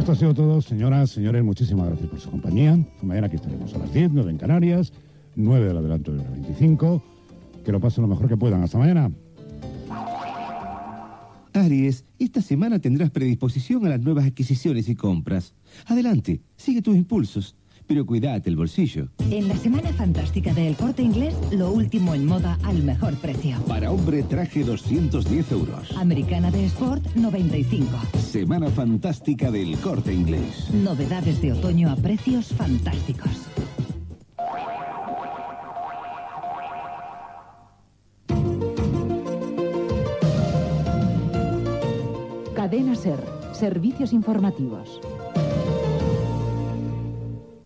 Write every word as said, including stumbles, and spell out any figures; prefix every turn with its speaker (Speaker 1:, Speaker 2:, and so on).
Speaker 1: Esto ha sido todo, señoras, señores. Muchísimas gracias por su compañía. Mañana aquí estaremos a las diez, nueve en Canarias, nueve del adelanto de hora veinticinco. Que lo pasen lo mejor que puedan. Hasta mañana.
Speaker 2: Aries, esta semana tendrás predisposición a las nuevas adquisiciones y compras. Adelante, sigue tus impulsos, pero cuídate el bolsillo.
Speaker 3: En la Semana Fantástica de El Corte Inglés, lo último en moda al mejor precio.
Speaker 4: Para hombre, traje doscientos diez euros.
Speaker 3: Americana de Sport, noventa y cinco.
Speaker 4: Semana Fantástica del Corte Inglés.
Speaker 3: Novedades de otoño a precios fantásticos.
Speaker 5: Cadena SER, servicios informativos.